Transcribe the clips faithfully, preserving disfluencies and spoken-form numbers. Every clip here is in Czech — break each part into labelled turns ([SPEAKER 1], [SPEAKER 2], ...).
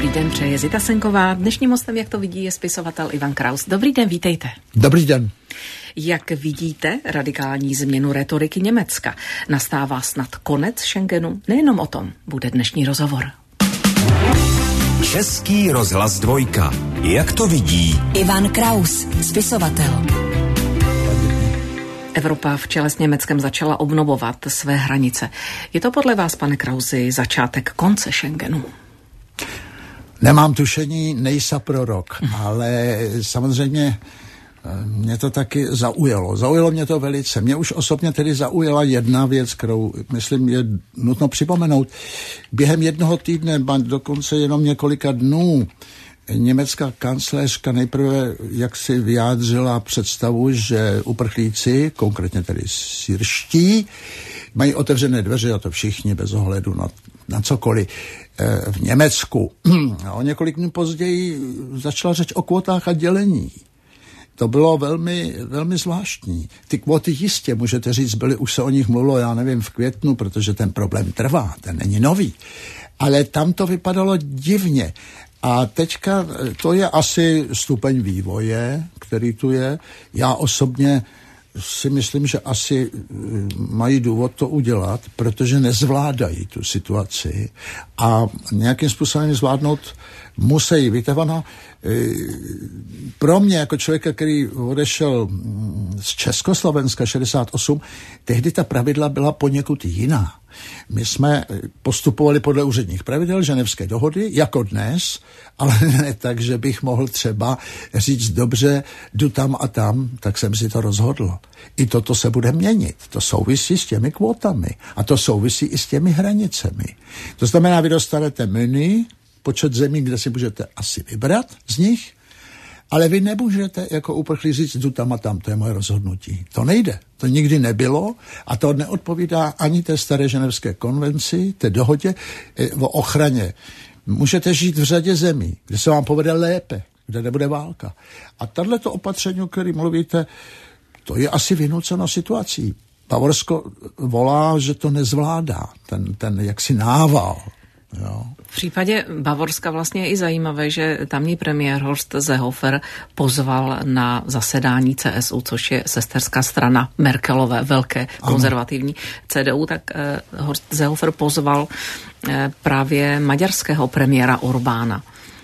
[SPEAKER 1] Dobrý den, přeje Zita Senková. Dnešním hostem, jak to vidí, je spisovatel Ivan Kraus. Dobrý den, vítejte.
[SPEAKER 2] Dobrý den.
[SPEAKER 1] Jak vidíte radikální změnu retoriky Německa? Nastává snad konec Schengenu? Nejenom o tom bude dnešní rozhovor.
[SPEAKER 3] Český rozhlas dvojka. Jak to vidí
[SPEAKER 4] Ivan Kraus, spisovatel.
[SPEAKER 1] Evropa v čele s Německem začala obnovovat své hranice. Je to podle vás, pane Krausi, začátek konce Schengenu?
[SPEAKER 2] Nemám tušení, nejsa prorok, ale samozřejmě mě to taky zaujalo. Zaujalo mě to velice. Mě už osobně tedy zaujala jedna věc, kterou, myslím, je nutno připomenout. Během jednoho týdne, dokonce jenom několika dnů, německá kancléřka nejprve jak si vyjádřila představu, že uprchlíci, konkrétně tedy syrští, mají otevřené dveře, a to všichni bez ohledu na, na cokoliv v Německu. A o několik dnů později začala řeč o kvotách a dělení. To bylo velmi, velmi zvláštní. Ty kvóty jistě, můžete říct, byly, už se o nich mluvilo, já nevím, v květnu, protože ten problém trvá, ten není nový. Ale tam to vypadalo divně. A teďka to je asi stupeň vývoje, který tu je. Já osobně si myslím, že asi mají důvod to udělat, protože nezvládají tu situaci a nějakým způsobem zvládnout musí. Víte, ono, pro mě jako člověka, který odešel z Československa šedesát osm, tehdy ta pravidla byla poněkud jiná. My jsme postupovali podle úředních pravidel ženevské dohody, jako dnes, ale ne tak, že bych mohl třeba říct, dobře, jdu tam a tam, tak jsem si to rozhodl. I toto se bude měnit. To souvisí s těmi kvótami a to souvisí i s těmi hranicemi. To znamená, vy dostanete menu, počet zemí, kde si můžete asi vybrat z nich, ale vy nemůžete jako uprchlík říct, jdu tam a tam, to je moje rozhodnutí. To nejde, to nikdy nebylo a to neodpovídá ani té staré ženevské konvenci, té dohodě o ochraně. Můžete žít v řadě zemí, kde se vám povede lépe, kde nebude válka. A tato opatření, o kterém mluvíte, to je asi vynuceno situací. Bavorsko volá, že to nezvládá, ten, ten jaksi nával. Jo.
[SPEAKER 1] V případě Bavorska vlastně je i zajímavé, že tamní premiér Horst Seehofer pozval na zasedání C S U, což je sesterská strana Merkelové, velké konzervativní C D U, tak eh, Horst Seehofer pozval eh, právě maďarského premiéra Orbána.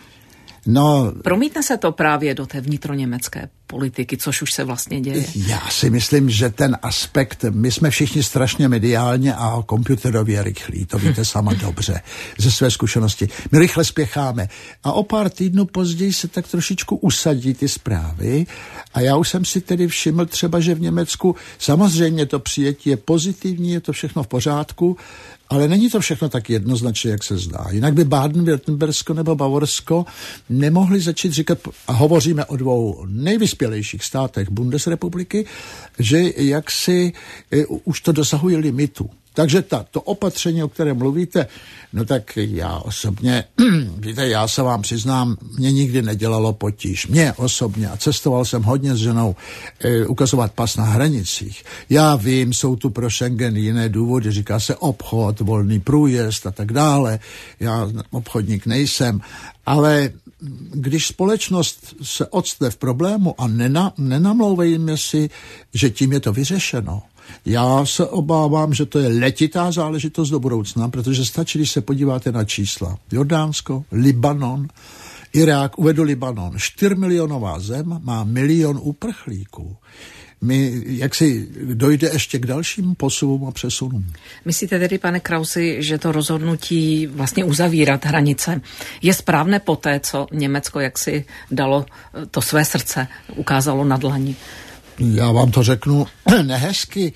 [SPEAKER 2] No,
[SPEAKER 1] promítne se to právě do té vnitroněmecké politiky, což už se vlastně děje?
[SPEAKER 2] Já si myslím, že ten aspekt, my jsme všichni strašně mediálně a komputerově rychlí, to víte sama dobře ze své zkušenosti. My rychle spěcháme a o pár týdnů později se tak trošičku usadí ty zprávy a já už jsem si tedy všiml třeba, že v Německu samozřejmě to přijetí je pozitivní, je to všechno v pořádku, ale není to všechno tak jednoznačně, jak se zdá. Jinak by Baden-Württembersko nebo Bavorsko nemohli začít říkat, a hovoříme o dvou nejvyspělejších státech Bundesrepubliky, že jaksi e, už to dosahuje limitu. Takže ta, to opatření, o kterém mluvíte, no tak já osobně, víte, já se vám přiznám, mě nikdy nedělalo potíž. Mě osobně, a cestoval jsem hodně s ženou, e, ukazovat pas na hranicích. Já vím, jsou tu pro Schengen jiné důvody, říká se obchod, volný průjezd a tak dále. Já obchodník nejsem, ale když společnost se octne v problému a nena, nenamlouvejme si, že tím je to vyřešeno. Já se obávám, že to je letitá záležitost do budoucna, protože stačí, když se podíváte na čísla. Jordánsko, Libanon, Irák, uvedu Libanon. čtyřmilionová zem má milion uprchlíků. My, jak si dojde ještě k dalším posunům a přesunům.
[SPEAKER 1] Myslíte tedy, pane Krausi, že to rozhodnutí vlastně uzavírat hranice je správné poté, co Německo jaksi dalo to své srdce, ukázalo na dlani?
[SPEAKER 2] Já vám to řeknu nehezky.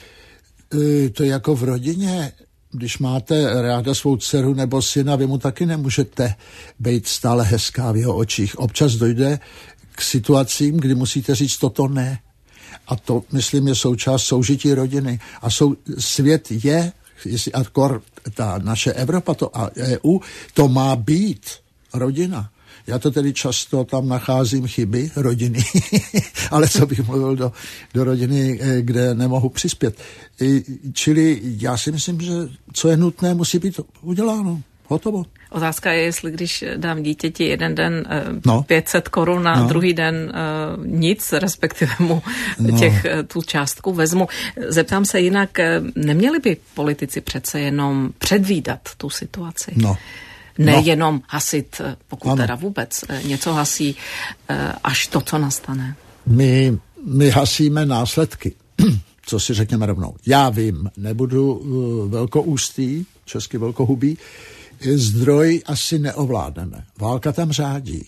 [SPEAKER 2] To je jako v rodině. Když máte ráda svou dceru nebo syna, vy mu taky nemůžete být stále hezká v jeho očích. Občas dojde k situacím, kdy musíte říct toto ne. A to, myslím, je součást soužití rodiny. A sou, svět je, jestli akor, ta naše Evropa to, a E U, to má být rodina. Já to tedy často tam nacházím chyby rodiny, ale co bych mluvil do, do rodiny, kde nemohu přispět. Čili já si myslím, že co je nutné, musí být uděláno. Hotovo.
[SPEAKER 1] Otázka je, jestli když dám dítěti jeden den
[SPEAKER 2] no.
[SPEAKER 1] pět set korun a
[SPEAKER 2] no.
[SPEAKER 1] druhý den uh, nic, respektive mu no. těch, tu částku vezmu. Zeptám se jinak, neměli by politici přece jenom předvídat tu situaci?
[SPEAKER 2] No.
[SPEAKER 1] Nejenom
[SPEAKER 2] no.
[SPEAKER 1] hasit, pokud
[SPEAKER 2] ano.
[SPEAKER 1] teda vůbec něco hasí, až to, co nastane.
[SPEAKER 2] My, my hasíme následky, co si řekněme rovnou. Já vím, nebudu uh, velkoústý, česky velkohubý, zdroj asi neovládneme. Válka tam řádí.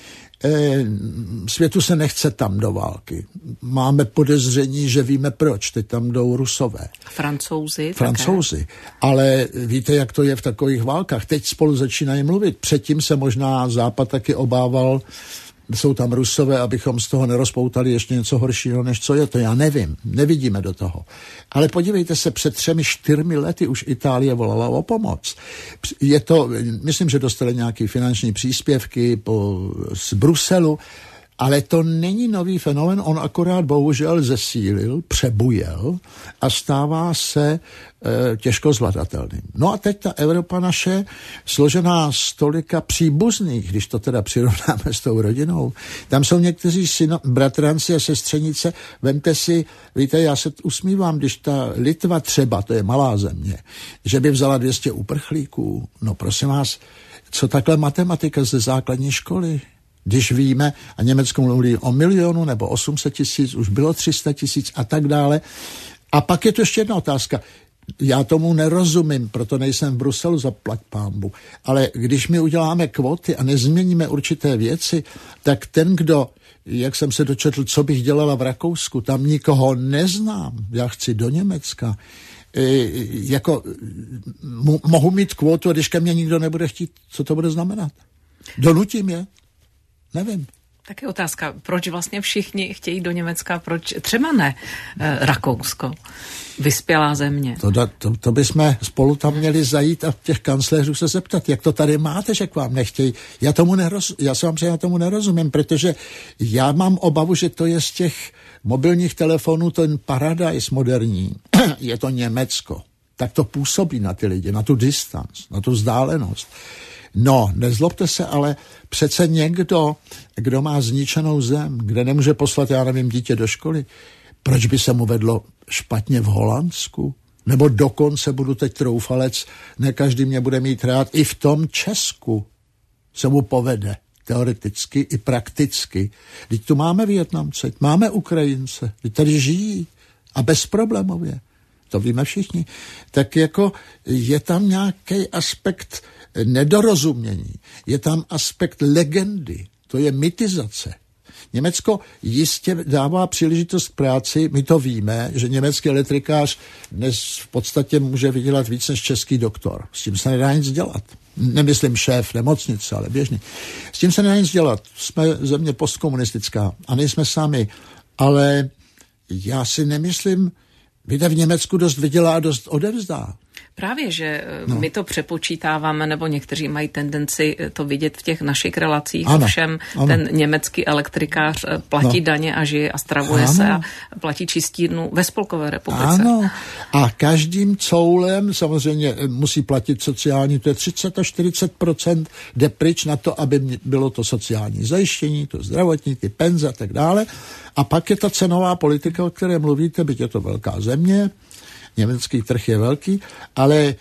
[SPEAKER 2] E, světu se nechce tam do války. Máme podezření, že víme proč. Teď tam jdou Rusové.
[SPEAKER 1] Francouzi.
[SPEAKER 2] Francouzi.
[SPEAKER 1] Také.
[SPEAKER 2] Ale víte, jak to je v takových válkách. Teď spolu začínají mluvit. Předtím se možná Západ taky obával, jsou tam Rusové, abychom z toho nerozpoutali ještě něco horšího, než co je to. Já nevím, nevidíme do toho. Ale podívejte se, před třemi, čtyřmi lety už Itálie volala o pomoc. Je to, myslím, že dostali nějaké finanční příspěvky po, z Bruselu, ale to není nový fenomén, on akorát bohužel zesílil, přebujel a stává se e, těžko zvladatelným. No a teď ta Evropa naše, složená z tolika příbuzných, když to teda přirovnáme s tou rodinou, tam jsou někteří syno, bratranci a sestřenice, vemte si, víte, já se usmívám, když ta Litva třeba, to je malá země, že by vzala dvě stě uprchlíků, no prosím vás, co takhle matematika ze základní školy? Když víme, a Německo mluví o milionu nebo osm set tisíc, už bylo tři sta tisíc a tak dále. A pak je to ještě jedna otázka. Já tomu nerozumím, proto nejsem v Bruselu, zaplať pánbu. Ale když my uděláme kvóty a nezměníme určité věci, tak ten, kdo, jak jsem se dočetl, co bych dělala v Rakousku, tam nikoho neznám, já chci do Německa, e, jako m- mohu mít kvótu a když ke mně nikdo nebude chtít, co to bude znamenat? Donutím je? Nevím.
[SPEAKER 1] Tak je otázka, proč vlastně všichni chtějí do Německa, proč třeba ne e, Rakousko, vyspělá země.
[SPEAKER 2] To, to, to bychom spolu tam měli zajít a těch kancléřů se zeptat, jak to tady máte, že k vám nechtějí. Já, tomu neroz, já se vám já tomu nerozumím, protože já mám obavu, že to je z těch mobilních telefonů ten paradajs moderní. Je to Německo. Tak to působí na ty lidi, na tu distanc, na tu vzdálenost. No, nezlobte se, ale přece někdo, kdo má zničenou zem, kde nemůže poslat, já nevím, dítě do školy, proč by se mu vedlo špatně v Holandsku? Nebo dokonce, budu teď troufalec, ne každý mě bude mít rád, i v tom Česku se mu povede, teoreticky i prakticky. Teď tu máme Vietnamce, máme Ukrajince, teď tady žijí a bezproblémově. To víme všichni. Tak jako je tam nějaký aspekt nedorozumění. Je tam aspekt legendy. To je mytizace. Německo jistě dává příležitost práci. My to víme, že německý elektrikář dnes v podstatě může vydělat víc než český doktor. S tím se nedá nic dělat. Nemyslím šéf nemocnice, ale běžný. S tím se nedá nic dělat. Jsme země postkomunistická a nejsme sami. Ale já si nemyslím, víte, v Německu dost vydělá a dost odevzdá.
[SPEAKER 1] Právě, že no. my to přepočítáváme, nebo někteří mají tendenci to vidět v těch našich relacích. Ano, ovšem ano. ten německý elektrikář platí no. daně a žije a stravuje ano. se a platí čistírnu ve Spolkové republice.
[SPEAKER 2] Ano. A každým coulem samozřejmě musí platit sociální, to je třicet až čtyřicet procent jde pryč na to, aby bylo to sociální zajištění, to zdravotní, ty penze a tak dále. A pak je ta cenová politika, o které mluvíte, byť je to velká země, německý trh je velký, ale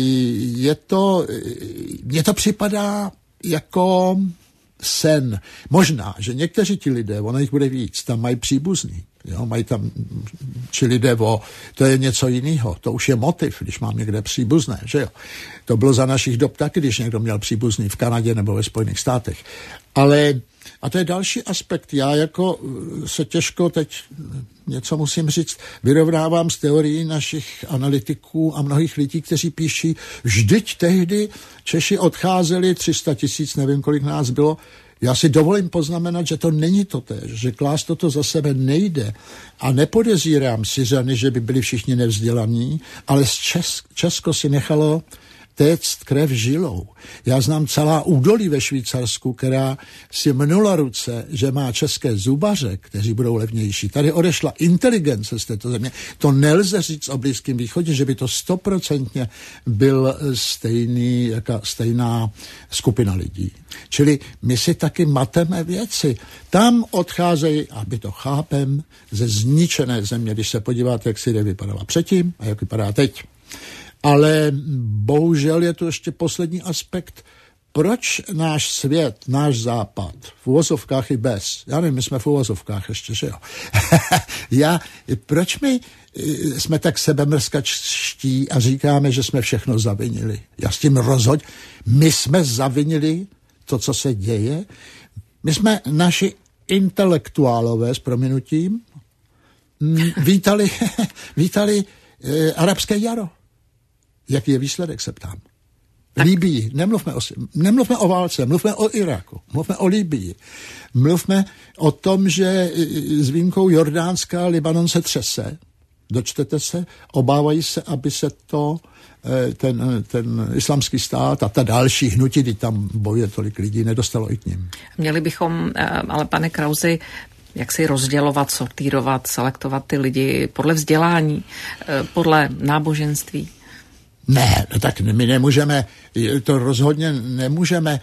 [SPEAKER 2] je to, mně to připadá jako sen. Možná, že někteří ti lidé, ono jich bude víc, tam mají příbuzný, jo, mají tam, či lidé o, to je něco jiného, to už je motiv, když mám někde příbuzné, že jo. To bylo za našich dob taky, když někdo měl příbuzný v Kanadě nebo ve Spojených státech. Ale a to je další aspekt. Já jako se těžko teď něco musím říct, vyrovnávám s teorií našich analytiků a mnohých lidí, kteří píší, vždyť tehdy Češi odcházeli, tři sta tisíc, nevím, kolik nás bylo. Já si dovolím poznamenat, že to není to též, že klást toto za sebe nejde. A nepodezírám Syřany, že by byli všichni nevzdělaní, ale z Česk- Česko si nechalo téct krev žilou. Já znám celá údolí ve Švýcarsku, která si mnula ruce, že má české zubaře, kteří budou levnější. Tady odešla inteligence z této země. To nelze říct o Blízkém východě, že by to stoprocentně byl stejný, jaká, stejná skupina lidí. Čili my si taky mateme věci. Tam odcházejí, aby to chápem, ze zničené země, když se podíváte, jak Syrie vypadala předtím a jak vypadá teď. Ale bohužel je tu ještě poslední aspekt. Proč náš svět, náš západ, v uvozovkách i bez, já nevím, my jsme v uvozovkách ještě, že jo. já, proč my jsme tak sebemrskačtí a říkáme, že jsme všechno zavinili? Já s tím rozhoď. My jsme zavinili to, co se děje. My jsme naši intelektuálové s prominutím vítali, vítali eh, arabské jaro. Jaký je výsledek, se ptám. Libii, nemluvme o, nemluvme o válce, mluvme o Iráku, mluvme o Libii. Mluvme o tom, že s výjimkou Jordánska Libanon se třese. Dočtete se, obávají se, aby se to ten, ten islamský stát a ta další hnutí, kdy tam bojuje tolik lidí, nedostalo i k nim.
[SPEAKER 1] Měli bychom, ale pane Krausi, jak si rozdělovat, sortírovat, selektovat ty lidi podle vzdělání, podle náboženství?
[SPEAKER 2] Ne, no tak my nemůžeme, to rozhodně nemůžeme,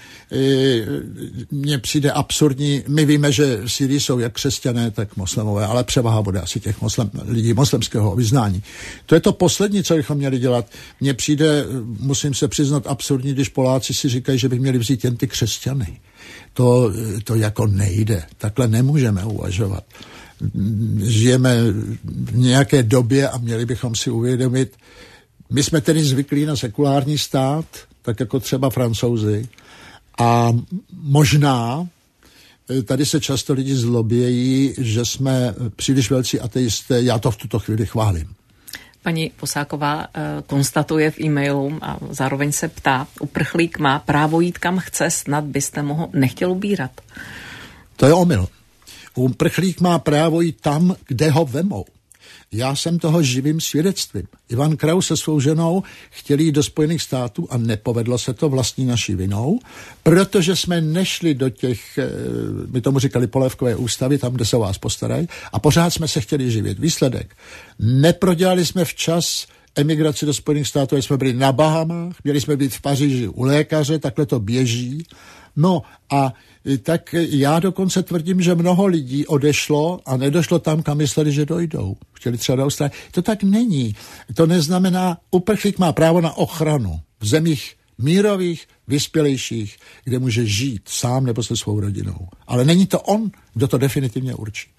[SPEAKER 2] mně přijde absurdní, my víme, že v Syrii jsou jak křesťané, tak moslemové, ale převaha bude asi těch moslem, lidí moslemského vyznání. To je to poslední, co bychom měli dělat. Mně přijde, musím se přiznat, absurdní, když Poláci si říkají, že by měli vzít jen ty křesťany. To, to jako nejde, takhle nemůžeme uvažovat. Žijeme v nějaké době a měli bychom si uvědomit, my jsme tedy zvyklí na sekulární stát, tak jako třeba Francouzi. A možná tady se často lidi zlobějí, že jsme příliš velcí ateisté. Já to v tuto chvíli chválím.
[SPEAKER 1] Paní Posáková konstatuje v e-mailu a zároveň se ptá, uprchlík má právo jít kam chce, snad byste mu ho nechtěl ubírat.
[SPEAKER 2] To je omyl. Uprchlík má právo jít tam, kde ho vemou. Já jsem toho živým svědectvím. Ivan Kraus se svou ženou chtěli jít do Spojených států a nepovedlo se to vlastní naší vinou, protože jsme nešli do těch, my tomu říkali polévkové ústavy, tam, kde se o vás postarají, a pořád jsme se chtěli živit. Výsledek. Neprodělali jsme včas emigraci do Spojených států, jsme byli na Bahamách, měli jsme být v Paříži u lékaře, takhle to běží. No a tak já dokonce tvrdím, že mnoho lidí odešlo a nedošlo tam, kam mysleli, že dojdou. Chtěli třeba do Austrálie. To tak není. To neznamená, uprchlík má právo na ochranu v zemích mírových, vyspělejších, kde může žít sám nebo se svou rodinou. Ale není to on, kdo to definitivně určí.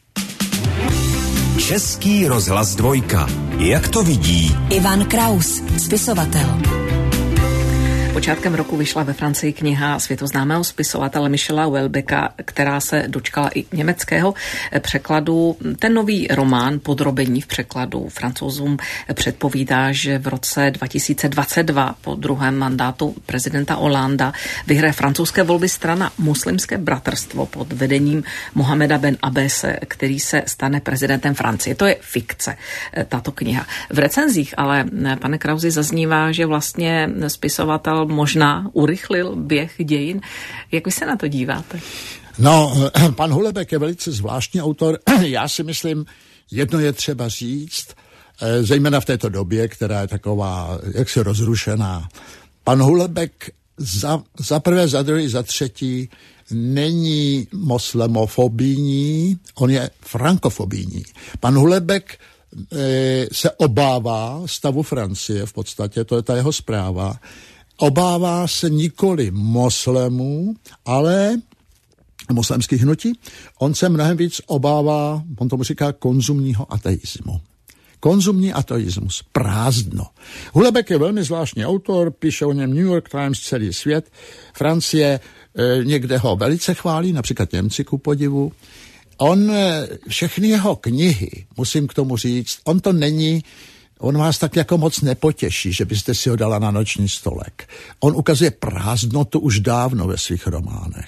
[SPEAKER 3] Český rozhlas dvojka. Jak to vidí
[SPEAKER 4] Ivan Kraus, spisovatel.
[SPEAKER 1] Počátkem roku vyšla ve Francii kniha světoznámého spisovatele Michela Houellebecqa, která se dočkala i německého překladu. Ten nový román, Podrobení v překladu, Francouzům předpovídá, že v roce dva tisíce dvacet dva po druhém mandátu prezidenta Hollanda vyhraje francouzské volby strana Muslimské bratrstvo pod vedením Mohameda Ben Abbese, který se stane prezidentem Francie. To je fikce, tato kniha. V recenzích ale, pane Krausi, zaznívá, že vlastně spisovatel možná urychlil běh dějin. Jak vy se na to díváte?
[SPEAKER 2] No, pan Houellebecq je velice zvláštní autor. Já si myslím, jedno je třeba říct, zejména v této době, která je taková jaksi rozrušená. Pan Houellebecq za, za prvé, za druhé, za třetí není moslemofobijní, on je frankofobijní. Pan Houellebecq se obává stavu Francie, v podstatě, to je ta jeho zpráva, obává se nikoli moslemů, ale moslemských hnutí. On se mnohem víc obává, on tomu říká, konzumního ateismu. Konzumní ateismus, prázdno. Houellebecq je velmi zvláštní autor, píše o něm New York Times, celý svět. Francie e, někde ho velice chválí, například Němci ku podivu. On, e, všechny jeho knihy, musím k tomu říct, on to není, on vás tak jako moc nepotěší, že byste si ho dala na noční stolek. On ukazuje prázdnotu už dávno ve svých románech.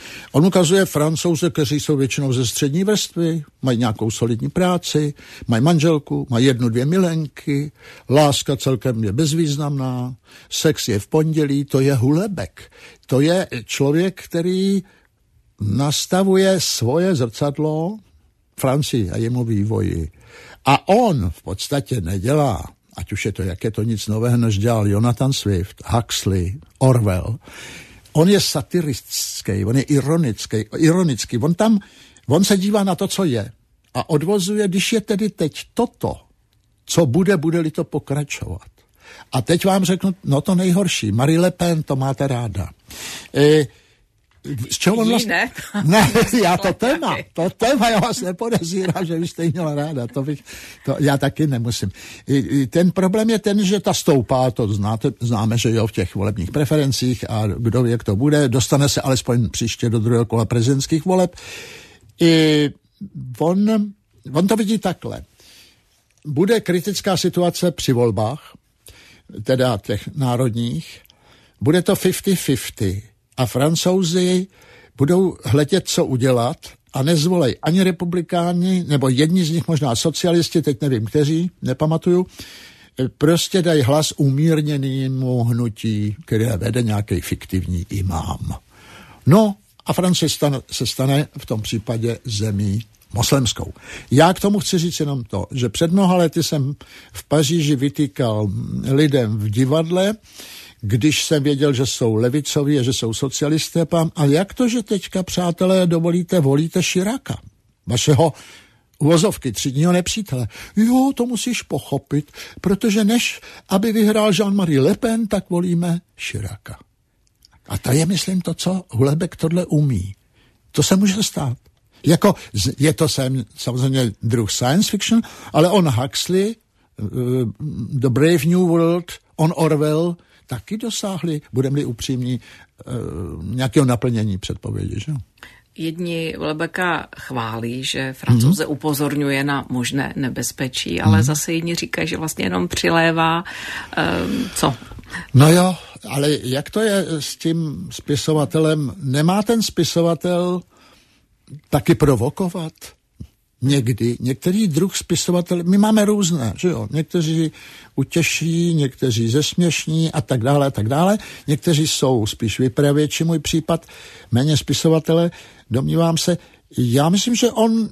[SPEAKER 2] On ukazuje Francouze, kteří jsou většinou ze střední vrstvy, mají nějakou solidní práci, mají manželku, mají jednu, dvě milenky, láska celkem je bezvýznamná, sex je v pondělí, to je Houellebecq. To je člověk, který nastavuje svoje zrcadlo Francii a jemu vývoji. A on v podstatě nedělá, ať už je to, jak je to nic nového, než dělal Jonathan Swift, Huxley, Orwell. On je satirický, on je ironický, ironický. On tam, on se dívá na to, co je a odvozuje, když je tedy teď toto, co bude, bude-li to pokračovat. A teď vám řeknu, no to nejhorší, Marie Le Pen, to máte ráda. E, Z čeho on vlastně... Ne, ne, já to téma, to téma, já vás nepodezírám, že byste ji měla ráda, to, bych, to já taky nemusím. I, i ten problém je ten, že ta stoupá, to znáte, známe, že jo, v těch volebních preferencích a kdo ví, jak to bude, dostane se alespoň příště do druhého kola prezidentských voleb. I on, on to vidí takhle. Bude kritická situace při volbách, teda těch národních, bude to padesát padesát. A Francouzi budou hledět, co udělat a nezvolej ani republikáni, nebo jedni z nich možná socialisti, teď nevím kteří, nepamatuju, prostě dají hlas umírněnému hnutí, které vede nějaký fiktivní imám. No a Francie stane, se stane v tom případě zemí moslemskou. Já k tomu chci říct jenom to, že před mnoha lety jsem v Paříži vytýkal lidem v divadle, když jsem věděl, že jsou levicoví a že jsou socialisté, pám, a jak to, že teďka, přátelé, dovolíte, volíte Chiraca, vašeho uvozovky třídního nepřítele. Jo, to musíš pochopit, protože než aby vyhrál Jean-Marie Le Pen, tak volíme Chiraca. A to je, myslím, to, co Houellebecq tohle umí. To se může stát. Jako, je to sem, samozřejmě druh science fiction, ale on Huxley, uh, The Brave New World, on Orwell, taky dosáhli, budeme-li upřímní, nějakého naplnění předpovědi, že?
[SPEAKER 1] Jedni Houellebecqa chválí, že Francouze mm-hmm. upozorňuje na možné nebezpečí, ale mm-hmm. zase jiní říkají, že vlastně jenom přilévá um, co?
[SPEAKER 2] No jo, ale jak to je s tím spisovatelem? Nemá ten spisovatel taky provokovat? Někdy, některý druh spisovatel, my máme různé, že jo, někteří utěší, někteří zesměšní a tak dále a tak dále, někteří jsou spíš vypravěči, můj případ, méně spisovatele, domnívám se, já myslím, že on,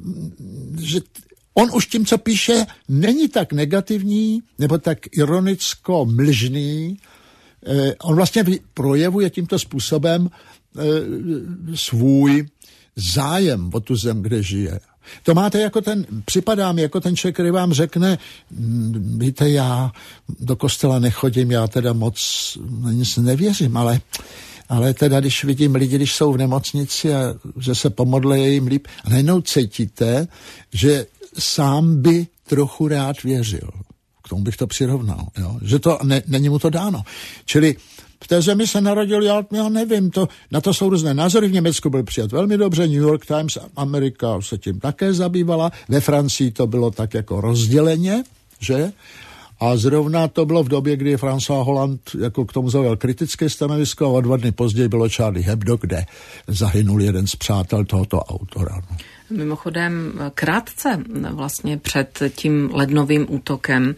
[SPEAKER 2] že on už tím, co píše, není tak negativní, nebo tak ironicko-mlžný, eh, on vlastně projevuje tímto způsobem eh, svůj zájem o tu zem, kde žije. To máte jako ten, připadá mi jako ten člověk, který vám řekne, víte, já do kostela nechodím, já teda moc nic nevěřím, ale, ale teda, když vidím lidi, když jsou v nemocnici a že se pomodlejí jim líp, a najednou cítíte, že sám by trochu rád věřil. K tomu bych to přirovnal, jo? Že to ne, není mu to dáno. Čili v té zemi se narodil, já, já nevím, to, na to jsou různé názory. V Německu byl přijat velmi dobře, New York Times, Amerika se tím také zabývala, ve Francii to bylo tak jako rozděleně, že? A zrovna to bylo v době, kdy François Hollande jako k tomu zaujal kritické stanovisko a o dva dny později bylo Charlie Hebdo, kde zahynul jeden z přátel tohoto autora. No.
[SPEAKER 1] Mimochodem krátce vlastně před tím lednovým útokem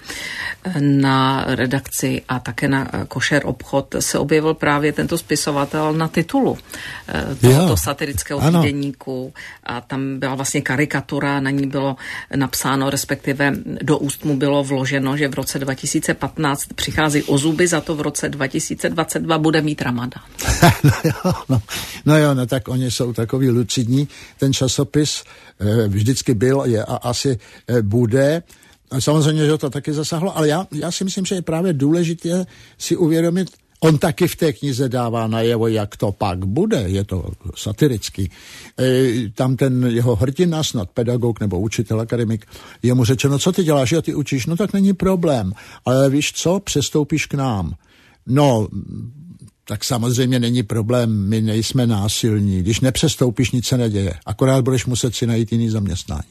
[SPEAKER 1] na redakci a také na Košer obchod se objevil právě tento spisovatel na titulu tohoto jo, satirického týdeníku a tam byla vlastně karikatura, na ní bylo napsáno, respektive do úst mu bylo vloženo, že v roce dva tisíce patnáct přichází o zuby, za to v roce dva tisíce dvacet dva bude mít Ramadán.
[SPEAKER 2] no, jo, no, no jo, no tak oni jsou takový lucidní, ten časopis vždycky byl je a asi bude. Samozřejmě, že to taky zasáhlo, ale já, já si myslím, že je právě důležité si uvědomit, on taky v té knize dává najevo, jak to pak bude, je to satirický. E, tam ten jeho hrdina, snad pedagog nebo učitel, akademik, je mu řečeno, co ty děláš, jo, ty učíš, no tak není problém, ale víš co, přestoupíš k nám. No, tak samozřejmě není problém, my nejsme násilní. Když nepřestoupíš, nic se neděje. Akorát budeš muset si najít jiný zaměstnání.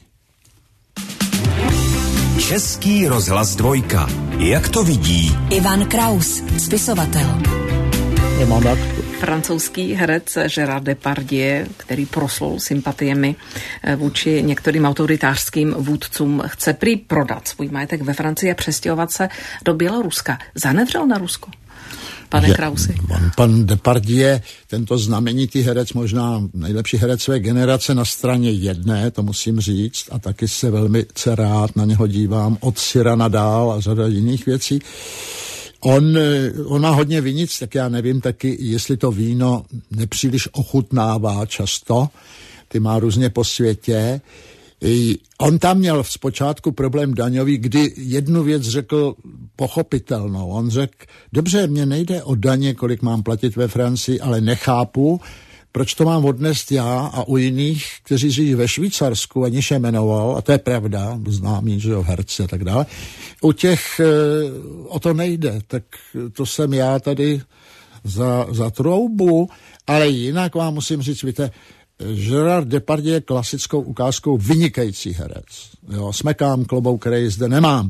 [SPEAKER 3] Český rozhlas dvojka. Jak to vidí?
[SPEAKER 4] Ivan Kraus, spisovatel.
[SPEAKER 1] Francouzský herec Gérard Depardieu, který proslul sympatiemi vůči některým autoritářským vůdcům, chce prý prodat svůj majetek ve Francii a přestěhovat se do Běloruska. Zanevřel na Rusko? Pane je, Krausi.
[SPEAKER 2] On, pan Depardieu, tento znamenitý herec, možná nejlepší herec své generace na straně jedné, to musím říct, a taky se velmi rád na něho dívám, od Cyrana dál a řada jiných věcí. On, on má hodně vinic, tak já nevím taky, jestli to víno nepříliš ochutnává často, ty má různě po světě. I on tam měl zpočátku problém daňový, kdy jednu věc řekl pochopitelnou. On řekl, dobře, mně nejde o daně, kolik mám platit ve Francii, ale nechápu, proč to mám odnést já a u jiných, kteří žijí ve Švýcarsku, aniž je jmenoval, a to je pravda, známý, že jo, herci a tak dále, u těch e, o to nejde, tak to jsem já tady za, za troubu, ale jinak vám musím říct, víte, Gérard Depardieu je klasickou ukázkou vynikající herec. Jo, smekám klobouk, který zde nemám.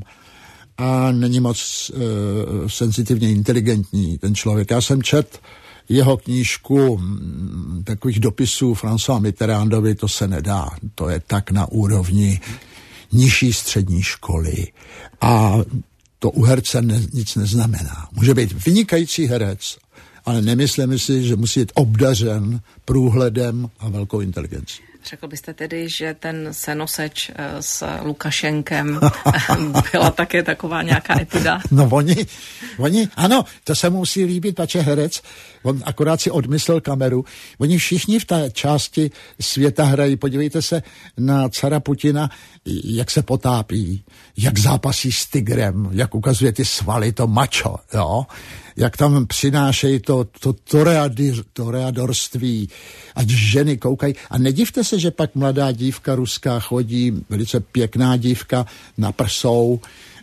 [SPEAKER 2] A není moc e, senzitivně inteligentní ten člověk. Já jsem čet jeho knížku m, takových dopisů François Mitterrandovi, to se nedá. To je tak na úrovni nižší střední školy. A to u herce ne, nic neznamená. Může být vynikající herec, ale nemyslím si, že musí být obdařen průhledem a velkou inteligencí.
[SPEAKER 1] Řekl byste tedy, že ten senoseč s Lukašenkem byla také taková nějaká etuda?
[SPEAKER 2] No oni, oni, ano, to se musí líbit, pače herec, on akorát si odmyslel kameru. Oni všichni v té části světa hrají, podívejte se na cara Putina, jak se potápí, jak zápasí s tigrem, jak ukazuje ty svaly, to mačo, jo, jak tam přinášejí to, to toreadorství, ať ženy koukají. A nedivte se, že pak mladá dívka ruská chodí, velice pěkná dívka, na prsou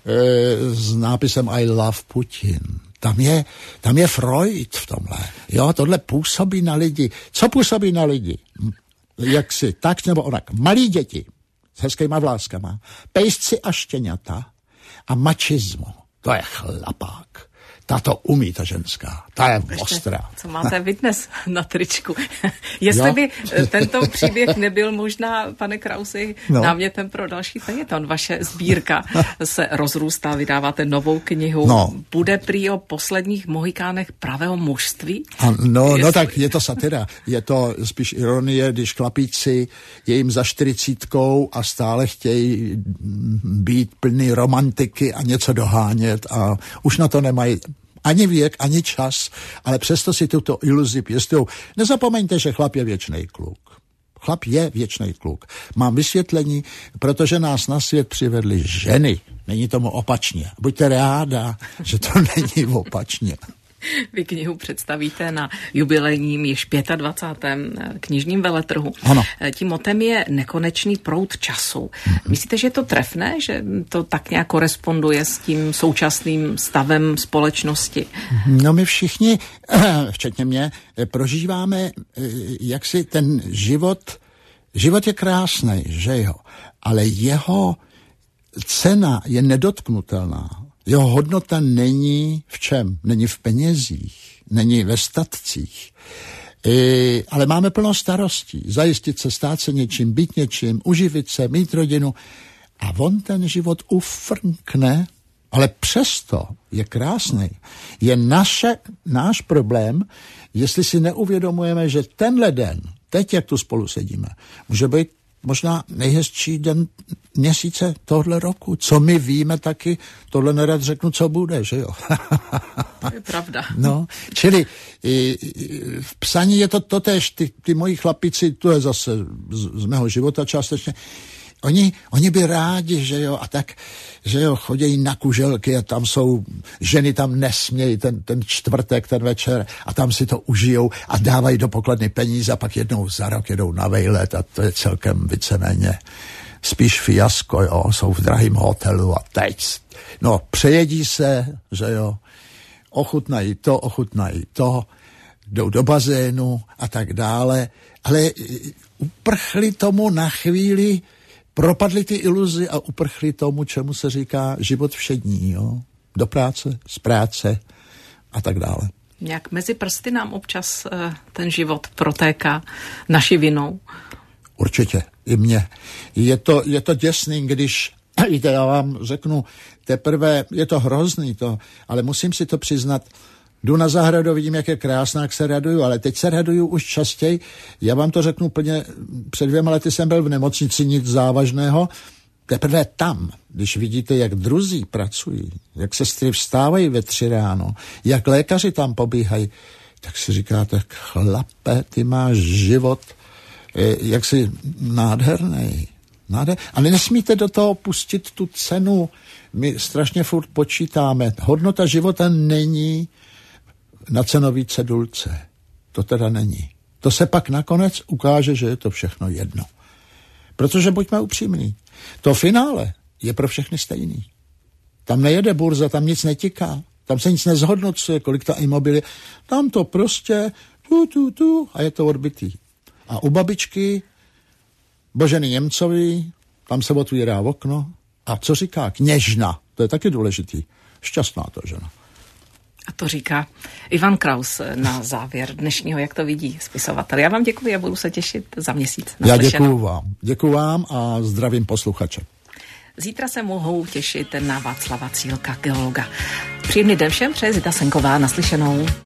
[SPEAKER 2] e, s nápisem I love Putin. Tam je, tam je Freud v tomhle. Jo, tohle působí na lidi. Co působí na lidi? Jak si, tak nebo onak. Malí děti s hezkýma vláskama, pejsci a štěňata a mačismo. To je chlapák. Ta to umí, ta ženská. Ta je ostrá.
[SPEAKER 1] Co máte vy dnes na tričku? Jestli jo? by tento příběh nebyl možná, pane Krausi, no. námětem pro další fejeton. Vaše sbírka se rozrůstá, vydáváte novou knihu. No. Bude prý o posledních mohikánech pravého mužství?
[SPEAKER 2] A no, Jestli... no tak je to satira. Je to spíš ironie, když chlapíci je jim za čtyřicítkou a stále chtějí být plný romantiky a něco dohánět a už na to nemají ani věk, ani čas, ale přesto si tuto iluzi pěstujou. Nezapomeňte, že chlap je věčný kluk. Chlap je věčný kluk. Mám vysvětlení, protože nás na svět přivedly ženy. Není tomu opačně. Buďte ráda, že to není opačně.
[SPEAKER 1] Vy knihu představíte na jubilejním již dvacátém pátém knižním veletrhu.
[SPEAKER 2] Ano.
[SPEAKER 1] Tím motem je nekonečný proud času. Myslíte, že je to trefné, že to tak nějak koresponduje s tím současným stavem společnosti?
[SPEAKER 2] No my všichni, včetně mě, prožíváme jaksi ten život. Život je krásný, že jo, ale jeho cena je nedotknutelná. Jeho hodnota není v čem? Není v penězích, není ve statcích. E, ale máme plno starostí. Zajistit se, stát se něčím, být něčím, uživit se, mít rodinu. A on ten život ufrkne, ale přesto je krásný. Je naše, náš problém, jestli si neuvědomujeme, že tenhle den, teď jak tu spolu sedíme, může být možná nejhezčí den měsíce tohle roku. Co my víme taky, tohle nerad řeknu, co bude, že jo?
[SPEAKER 1] To je pravda.
[SPEAKER 2] No, čili i, i, v psaní je to totéž, ty, ty moji chlapici, to je zase z, z mého života částečně, Oni, oni by rádi, že jo, a tak, že jo, chodějí na kuželky a tam jsou, ženy tam nesmějí ten, ten čtvrtek, ten večer a tam si to užijou a dávají do pokladny peníze a pak jednou za rok jedou na vejlet a to je celkem víceméně spíš fiasko, jo, jsou v drahém hotelu a teď, no, přejedí se, že jo, ochutnají to, ochutnají to, jdou do bazénu a tak dále, ale uprchli tomu na chvíli, propadli ty iluzi a uprchli tomu, čemu se říká život všední, jo? Do práce, z práce a tak dále.
[SPEAKER 1] Jak mezi prsty nám občas ten život protéká naší vinou?
[SPEAKER 2] Určitě, i mně. Je to, je to děsný, když, víte, já vám řeknu, teprve je to hrozný, to, ale musím si to přiznat, jdu na zahradu, vidím, jak je krásná, jak se raduju, ale teď se raduju už častěji. Já vám to řeknu plně, před dvěma lety jsem byl v nemocnici, nic závažného. Teprve tam, když vidíte, jak druzí pracují, jak sestry vstávají ve tři ráno, jak lékaři tam pobíhají, tak si říkáte, chlape, ty máš život, jak si nádherný. Nádher... A nesmíte do toho pustit tu cenu. My strašně furt počítáme. Hodnota života není na cenové cedulce. To teda není. To se pak nakonec ukáže, že je to všechno jedno. Protože buďme upřímní. To finále je pro všechny stejný. Tam nejede burza, tam nic netiká. Tam se nic nezhodnocuje, kolik ta imobilie. Tam to prostě tu, tu, tu a je to odbytý. A u babičky Boženy Němcový, tam se otvírá okno. A co říká? Kněžna. To je taky důležitý. Šťastná to žena.
[SPEAKER 1] A to říká Ivan Kraus na závěr dnešního Jak to vidí spisovatel. Já vám děkuji a budu se těšit za měsíc.
[SPEAKER 2] Já děkuju vám. Děkuju vám a zdravím posluchače.
[SPEAKER 1] Zítra se mohou těšit na Václava Cílka, geologa. Příjemný den všem, přeje Zita Senková, naslyšenou.